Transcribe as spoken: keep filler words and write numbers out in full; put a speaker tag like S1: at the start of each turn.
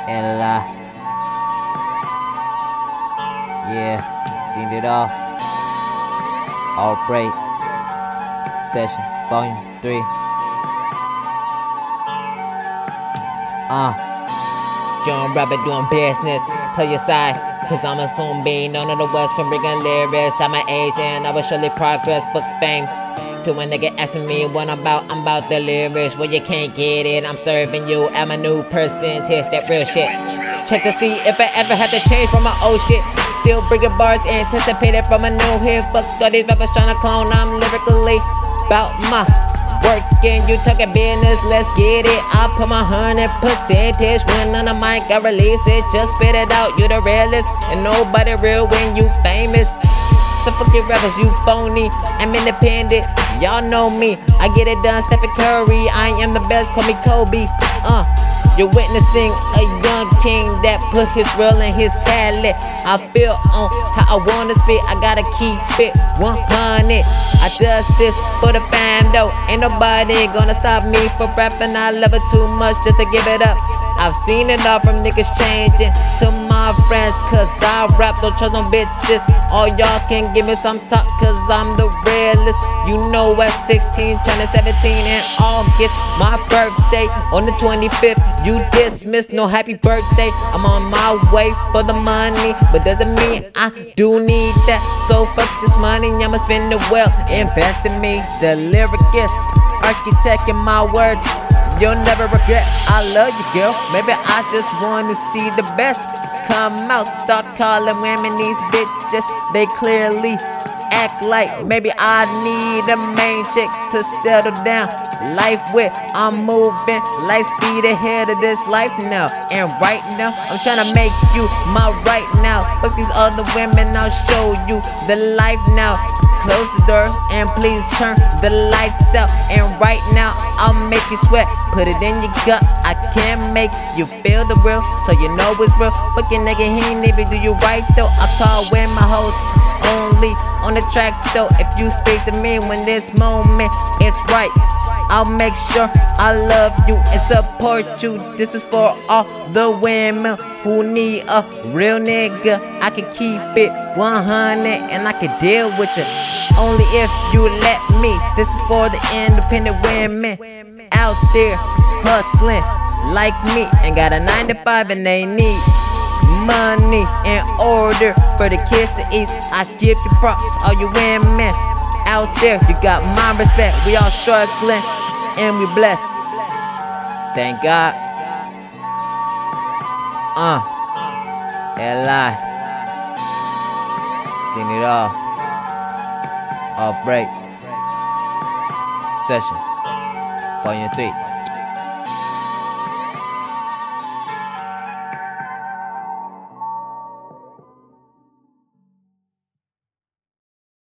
S1: And uh, yeah, seen it all. All break session, volume three. Uh, young rapper doing business. Play your side, cause I'm a soon be known in the West from bringing lyrics. I'm an Asian, I will surely progress, book fame. To a nigga asking me what I'm about, I'm about the lyrics. Well, you can't get it, I'm serving you. I'm a new person, taste that real shit. Check to see if I ever had to change from my old shit. Still bringing bars, anticipated from a new hit. Fuck all these rappers trying to clone, I'm lyrically about my working. You talking business, let's get it. I put my hundred percentage when on the mic I release it. Just spit it out, you the realest, and nobody real when you famous. So fuck your rappers, you phony. I'm independent, y'all know me. I get it done, Stephen Curry. I am the best, call me Kobe. Uh, you're witnessing a young king that put his real and his talent. I feel on how I wanna spit, I gotta keep it one hundred. I does this for the fan though. Ain't nobody gonna stop me from rapping. I love it too much just to give it up. I've seen it all from niggas changing to my friends, cause I rap, don't trust no bitches. All y'all can give me some talk, cause I'm the realest. You know at sixteen, turning seventeen in August, my birthday on the twenty-fifth. You dismissed, no happy birthday. I'm on my way for the money, but doesn't mean I do need that. So fuck this money, I'ma spend it well. Invest in me, the lyricist, architect in my words. You'll never regret, I love you girl. Maybe I just wanna see the best come out. Start calling women these bitches, they clearly act like maybe I need a main chick to settle down life with. I'm moving light speed ahead of this life now. And right now, I'm trying to make you my right now. Fuck these other women, I'll show you the life now. Close the doors and please turn the lights out. And right now, I'll make you sweat. Put it in your gut, I can make you feel the real, so you know it's real. Fucking nigga, he ain't even do you right though. I call when my hoes only on the track though. If you speak to me when this moment is right, I'll make sure I love you and support you. This is for all the women who need a real nigga. I can keep it one hundred and I can deal with you only if you let me. This is for the independent women out there hustling like me and got a nine to five and they need money in order for the kids to eat. I give you props, all you women out there, you got my respect. We all struggling and we blessed, thank God. Uh, L I seen it all. Off break session, volume three.